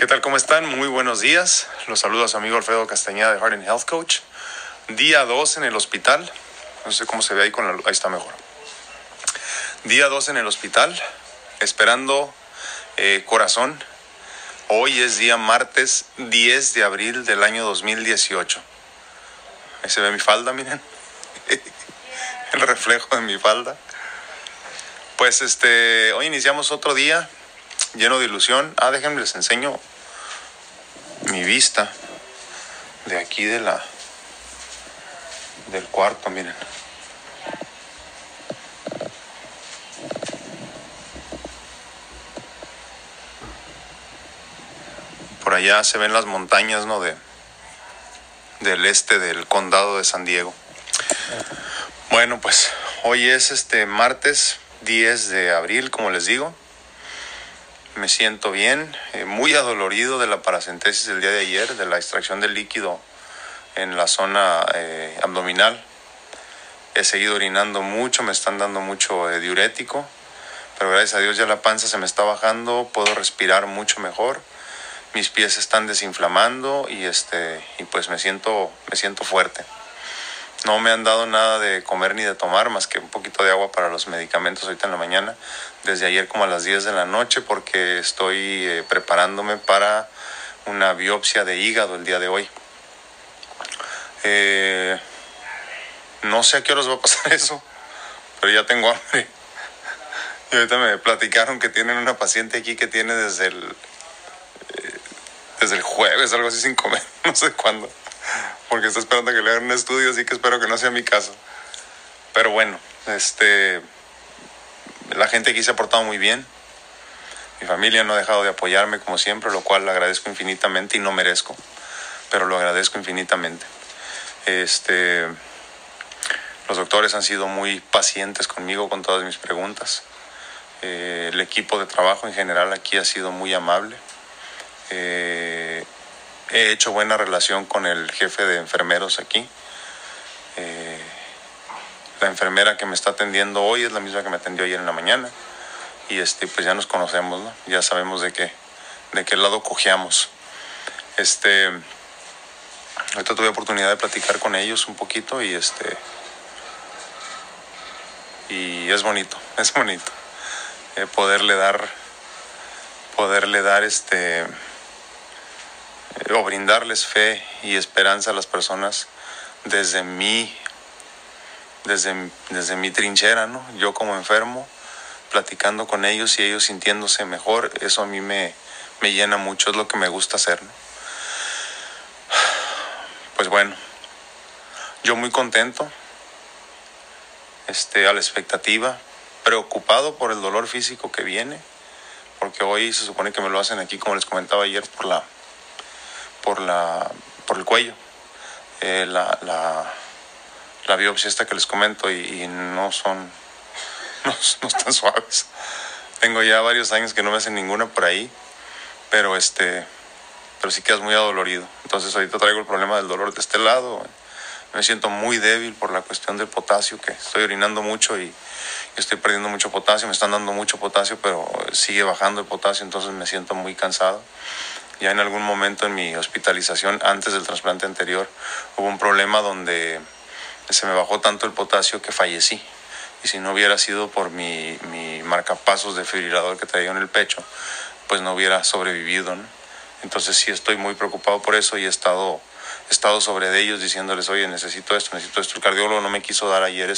tal? ¿Cómo están? Muy buenos días. Los saludo a su amigo Alfredo Castañeda de Heart and Health Coach. Día 2 en el hospital. No sé cómo se ve ahí con la luz. Ahí está mejor. Día 2 en el hospital. Esperando corazón. Hoy es día martes 10 de abril del año 2018. Ahí se ve mi falda, miren. El reflejo de mi falda. Pues hoy iniciamos otro día lleno de ilusión. Déjenme les enseño mi vista de aquí del cuarto, miren. Por allá se ven las montañas, ¿no? Del este del condado de San Diego. Bueno, pues hoy es martes 10 de abril, como les digo. Me siento bien, muy adolorido de la paracentesis del día de ayer, de la extracción del líquido en la zona abdominal. He seguido orinando mucho, me están dando mucho diurético, pero gracias a Dios ya la panza se me está bajando, puedo respirar mucho mejor, mis pies se están desinflamando y pues me siento fuerte. No me han dado nada de comer ni de tomar, más que un poquito de agua para los medicamentos ahorita en la mañana, desde ayer como a las 10 de la noche, porque estoy preparándome para una biopsia de hígado el día de hoy. No sé a qué horas va a pasar eso, pero ya tengo hambre. Y ahorita me platicaron que tienen una paciente aquí que tiene desde el jueves, algo así, sin comer, no sé cuándo. Porque está esperando que le hagan un estudio, así que espero que no sea mi caso. Pero bueno, la gente aquí se ha portado muy bien. Mi familia no ha dejado de apoyarme como siempre, lo cual agradezco infinitamente y no merezco, pero lo agradezco infinitamente. Los doctores han sido muy pacientes conmigo con todas mis preguntas. El equipo de trabajo en general aquí ha sido muy amable. He hecho buena relación con el jefe de enfermeros aquí. La enfermera que me está atendiendo hoy es la misma que me atendió ayer en la mañana. Y pues ya nos conocemos, ¿no? Ya sabemos de qué lado cojeamos. Ahorita tuve oportunidad de platicar con ellos un poquito y es bonito, poderle dar o brindarles fe y esperanza a las personas desde mi trinchera, ¿no? Yo como enfermo, platicando con ellos y ellos sintiéndose mejor, eso a mí me llena mucho, es lo que me gusta hacer, ¿no? Pues bueno, yo muy contento, a la expectativa, preocupado por el dolor físico que viene, porque hoy se supone que me lo hacen aquí, como les comentaba ayer, por el cuello, la biopsia esta que les comento y no están suaves. Tengo ya varios años que no me hacen ninguna por ahí, pero sí quedas muy adolorido. Entonces ahorita traigo el problema del dolor de este lado. Me siento muy débil por la cuestión del potasio, que estoy orinando mucho y estoy perdiendo mucho potasio. Me están dando mucho potasio, pero sigue bajando el potasio, entonces me siento muy cansado. Ya en algún momento en mi hospitalización, antes del trasplante anterior, hubo un problema donde se me bajó tanto el potasio que fallecí. Y si no hubiera sido por mi marcapasos desfibrilador que traía en el pecho, pues no hubiera sobrevivido, ¿no? Entonces sí estoy muy preocupado por eso y he estado sobre de ellos diciéndoles, oye, necesito esto. El cardiólogo no me quiso dar ayer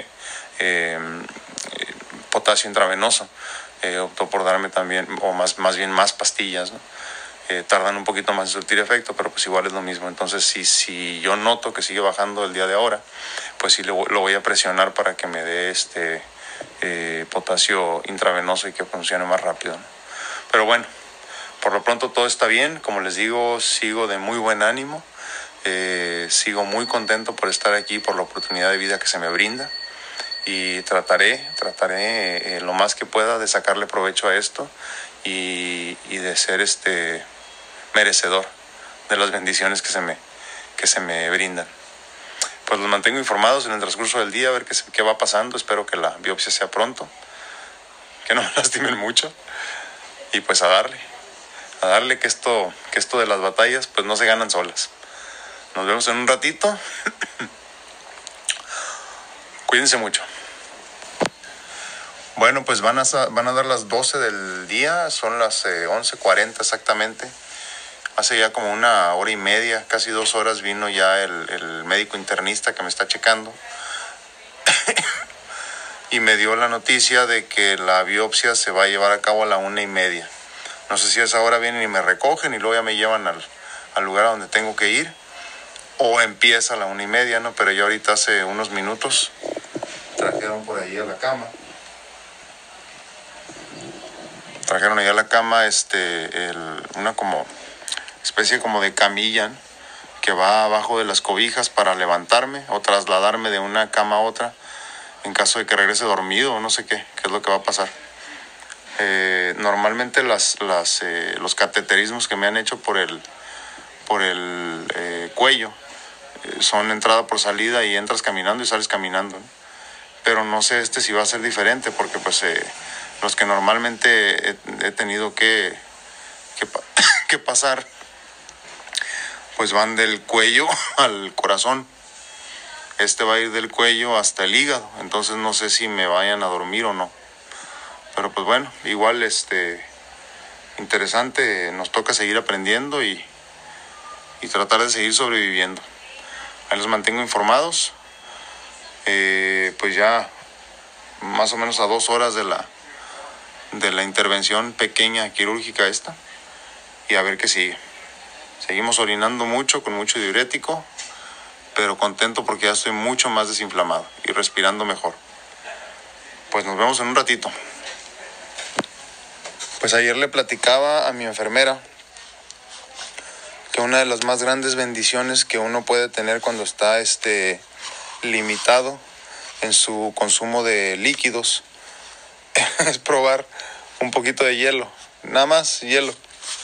potasio intravenoso. Optó por darme también, o más bien más pastillas, ¿no? Tardan un poquito más en surtir efecto, pero pues igual es lo mismo. Entonces si yo noto que sigue bajando el día de ahora, pues sí lo voy a presionar para que me dé potasio intravenoso y que funcione más rápido, ¿no? Pero bueno, por lo pronto todo está bien. Como les digo, sigo de muy buen ánimo, sigo muy contento por estar aquí, por la oportunidad de vida que se me brinda, y trataré lo más que pueda de sacarle provecho a esto y de ser merecedor de las bendiciones que se me brindan. Pues los mantengo informados en el transcurso del día, a ver qué va pasando. Espero que la biopsia sea pronto, que no me lastimen mucho, y pues a darle a darle que esto de las batallas pues no se ganan solas. Nos vemos en un ratito. Cuídense mucho. Bueno, pues van a dar las 12 del día, son las 11:40 exactamente. Hace ya como una hora y media, casi 2 horas, vino ya el médico internista que me está checando y me dio la noticia de que la biopsia se va a llevar a cabo a la 1:30. No sé si a esa hora vienen y me recogen y luego ya me llevan al lugar a donde tengo que ir, o empieza a la 1:30, ¿no? Pero ya ahorita hace unos minutos trajeron por ahí a la cama. Trajeron allá a la cama una como especie como de camilla, ¿no?, que va abajo de las cobijas para levantarme o trasladarme de una cama a otra en caso de que regrese dormido o no sé qué es lo que va a pasar. Normalmente los cateterismos que me han hecho por el cuello son entrada por salida y entras caminando y sales caminando, ¿no? Pero no sé si va a ser diferente porque pues los que normalmente he tenido que pasar pues van del cuello al corazón. Va a ir del cuello hasta el hígado, entonces no sé si me vayan a dormir o no. Pero pues bueno, igual interesante, nos toca seguir aprendiendo y tratar de seguir sobreviviendo. Ahí los mantengo informados. Pues ya más o menos a 2 horas de la intervención pequeña quirúrgica y a ver qué sigue. Seguimos orinando mucho, con mucho diurético, pero contento porque ya estoy mucho más desinflamado y respirando mejor. Pues nos vemos en un ratito. Pues ayer le platicaba a mi enfermera que una de las más grandes bendiciones que uno puede tener cuando está limitado en su consumo de líquidos es probar un poquito de hielo, nada más hielo.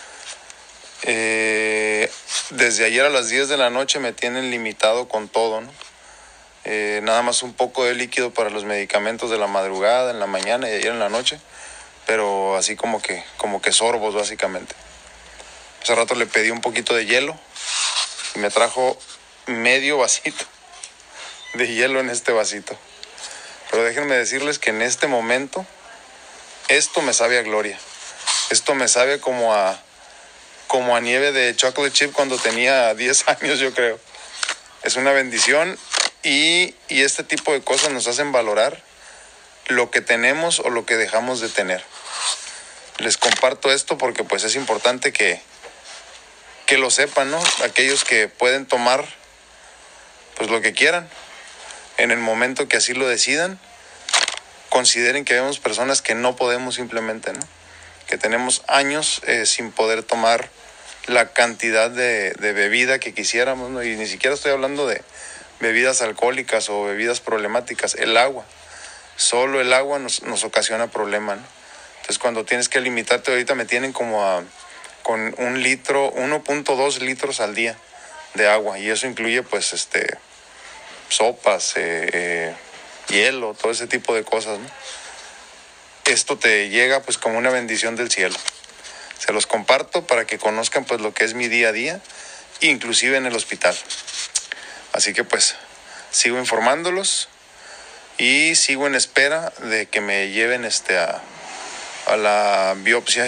Desde ayer a las 10 de la noche me tienen limitado con todo, ¿no? Nada más un poco de líquido para los medicamentos de la madrugada, en la mañana y ayer en la noche, pero así como que sorbos básicamente. Hace rato le pedí un poquito de hielo y me trajo medio vasito de hielo en este vasito. Pero déjenme decirles que en este momento esto me sabe a gloria. Esto me sabe como a nieve de chocolate chip cuando tenía 10 años, yo creo. Es una bendición y este tipo de cosas nos hacen valorar lo que tenemos o lo que dejamos de tener. Les comparto esto porque pues es importante que lo sepan, ¿no? Aquellos que pueden tomar pues lo que quieran en el momento que así lo decidan, consideren que vemos personas que no podemos simplemente, ¿no? Que tenemos años sin poder tomar la cantidad de bebida que quisiéramos, ¿no? Y ni siquiera estoy hablando de bebidas alcohólicas o bebidas problemáticas, el agua. Solo el agua nos ocasiona problema, ¿no? Entonces cuando tienes que limitarte, ahorita me tienen como con 1.2 litros al día de agua, y eso incluye pues sopas, hielo, todo ese tipo de cosas, ¿no? Esto te llega pues como una bendición del cielo. Se los comparto para que conozcan pues lo que es mi día a día, inclusive en el hospital. Así que pues sigo informándolos y sigo en espera de que me lleven a la biopsia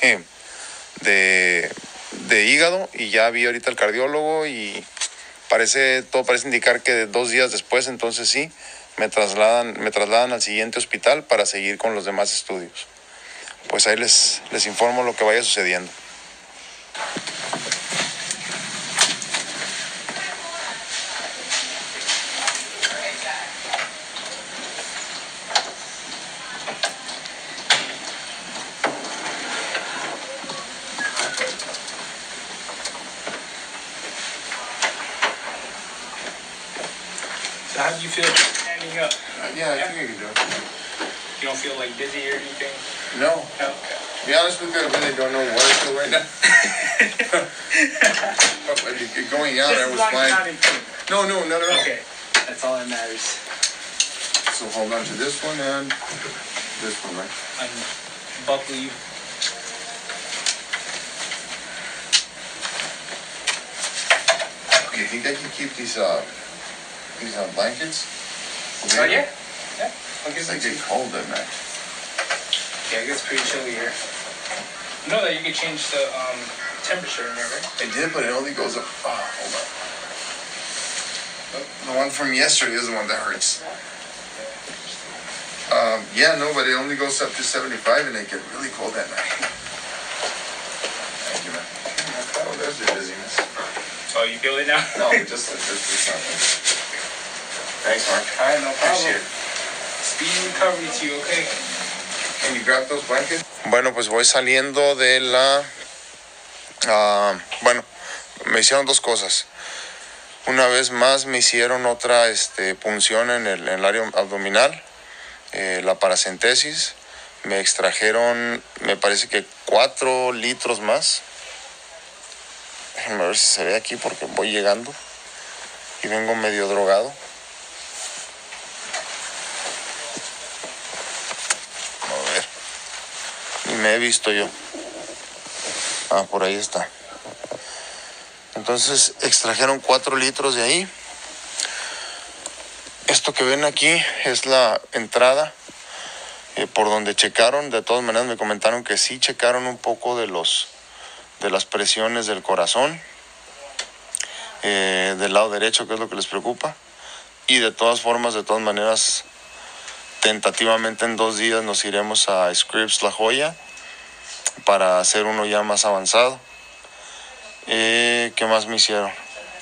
de hígado, y ya vi ahorita al cardiólogo y todo parece indicar que 2 días después, entonces sí, me trasladan al siguiente hospital para seguir con los demás estudios. Pues ahí les informo lo que vaya sucediendo. So how do you feel standing up? Yeah, I think I can do it. You don't feel like dizzy or anything? No. No. To be honest with you, I really don't know what I feel right now. But going out, I was fine. No, not at all. Okay, that's all that matters. So hold on to this one and this one, right? Unbuckle you. you think I can keep these blankets? Oh, yeah. Yeah. I'll give It's them like to get you. cold at night. Yeah, it gets pretty chilly here. You know that you can change the temperature in there, right? I did, but it only goes up. Oh, hold on. The one from yesterday is the one that hurts. Yeah, no, but it only goes up to 75 and they get really cold at night. Thank you, man. Oh, there's the dizziness. Oh, you feel it now? No, just something. Thanks, Mark. All right, no problem. Appreciate it. Speedy recovery to you, okay? Can you grab those blankets? Bueno, pues voy saliendo de la... bueno, me hicieron dos cosas. Una vez más me hicieron otra punción en el área abdominal, la paracentesis. Me extrajeron, me parece que 4 litros más. Déjenme ver si se ve aquí porque voy llegando y vengo medio drogado. A ver, ni me he visto yo. Ah, por ahí está. Entonces extrajeron 4 litros de ahí. Esto que ven aquí es la entrada por donde checaron. De todas maneras me comentaron que sí checaron un poco de las presiones del corazón del lado derecho, que es lo que les preocupa. Y de todas formas, de todas maneras, tentativamente en 2 días nos iremos a Scripps La Joya para hacer uno ya más avanzado. ¿Qué más me hicieron?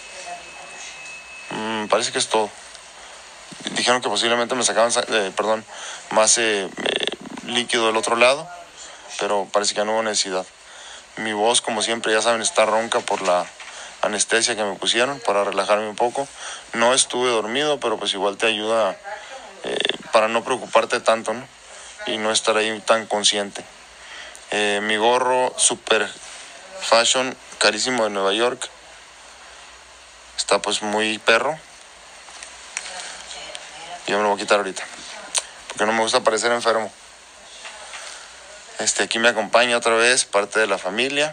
Parece que es todo. Dijeron que posiblemente me sacaban más líquido del otro lado, pero parece que no hubo necesidad. Mi voz, como siempre, ya saben, está ronca por la anestesia que me pusieron para relajarme un poco. No estuve dormido, pero pues igual te ayuda para no preocuparte tanto, ¿no? Y no estar ahí tan consciente. Mi gorro super fashion carísimo de Nueva York está pues muy perro. Yo me lo voy a quitar ahorita porque no me gusta parecer enfermo. Aquí me acompaña otra vez parte de la familia.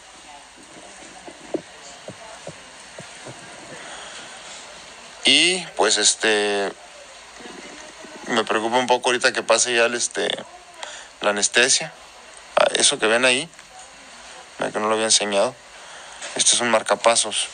Y pues me preocupa un poco ahorita que pase ya la anestesia. Eso que ven ahí, que no lo había enseñado. Este es un marcapasos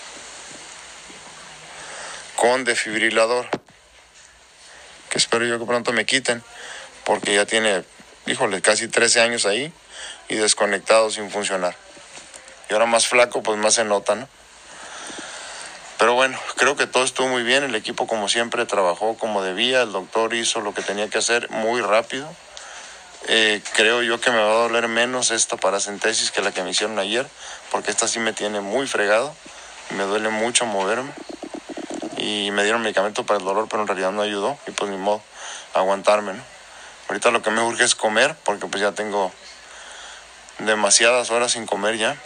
con desfibrilador, que espero yo que pronto me quiten, porque ya tiene, híjole, casi 13 años ahí y desconectado sin funcionar. Y ahora más flaco, pues más se nota, ¿no? Pero bueno, creo que todo estuvo muy bien. El equipo, como siempre, trabajó como debía. El doctor hizo lo que tenía que hacer muy rápido. Creo yo que me va a doler menos esta paracentesis que la que me hicieron ayer, porque esta sí me tiene muy fregado. Me duele mucho moverme. Y me dieron medicamento para el dolor, pero en realidad no ayudó. Y pues ni modo, aguantarme, ¿no? Ahorita lo que me urge es comer, porque pues ya tengo demasiadas horas sin comer ya.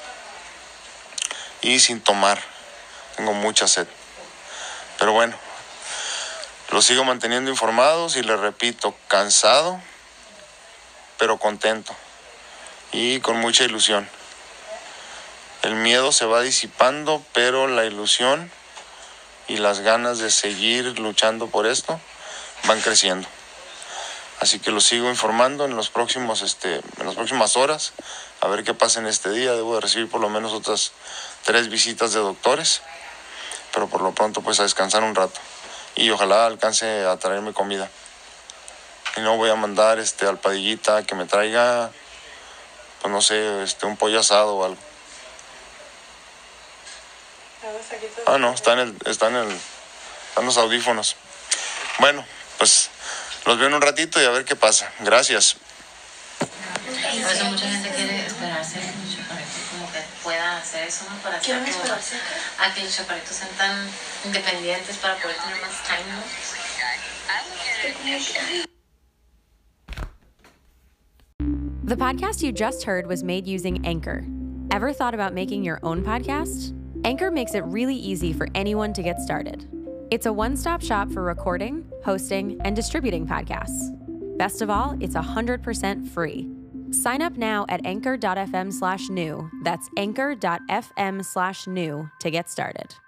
Y sin tomar. Tengo mucha sed. Pero bueno, los sigo manteniendo informados y les repito, cansado, pero contento y con mucha ilusión. El miedo se va disipando, pero la ilusión y las ganas de seguir luchando por esto van creciendo. Así que los sigo informando en las próximas horas, a ver qué pasa en este día. Debo de recibir por lo menos otras 3 visitas de doctores, pero por lo pronto pues a descansar un rato y ojalá alcance a traerme comida. Y no voy a mandar al Padillita que me traiga, pues no sé, un pollo asado o algo. Ah, no, están los audífonos. Bueno, pues los veo en un ratito y a ver qué pasa. Gracias. Por eso mucha gente quiere esperarse con chaparritos, como que pueda hacer eso, ¿no? Para hacer como a que los chaparritos sean tan independientes para poder tener más time, ¿no? The podcast you just heard was made using Anchor. Ever thought about making your own podcast? Anchor makes it really easy for anyone to get started. It's a one-stop shop for recording, hosting, and distributing podcasts. Best of all, it's 100% free. Sign up now at anchor.fm/new. That's anchor.fm/new to get started.